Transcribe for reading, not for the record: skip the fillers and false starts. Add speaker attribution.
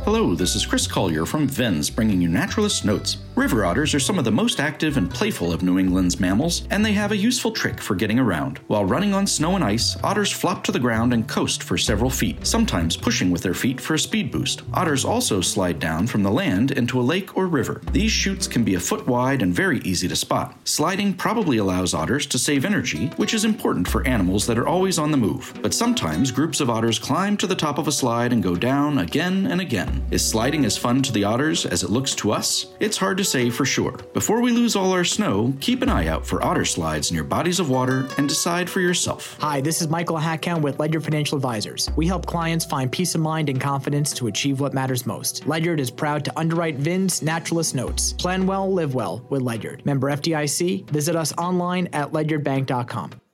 Speaker 1: Hello, this is Chris Collier from Vens, bringing you Naturalist Notes. River otters are some of the most active and playful of New England's mammals, and they have a useful trick for getting around. While running on snow and ice, otters flop to the ground and coast for several feet, sometimes pushing with their feet for a speed boost. Otters also slide down from the land into a lake or river. These chutes can be a foot wide and very easy to spot. Sliding probably allows otters to save energy, which is important for animals that are always on the move. But sometimes groups of otters climb to the top of a slide and go down again and again. Is sliding as fun to the otters as it looks to us? It's hard to say for sure. Before we lose all our snow, keep an eye out for otter slides near bodies of water and decide for yourself.
Speaker 2: Hi, this is Michael Hackhound with Ledyard Financial Advisors. We help clients find peace of mind and confidence to achieve what matters most. Ledyard is proud to underwrite VIN's Naturalist Notes. Plan well, live well with Ledyard. Member FDIC. Visit us online at ledyardbank.com.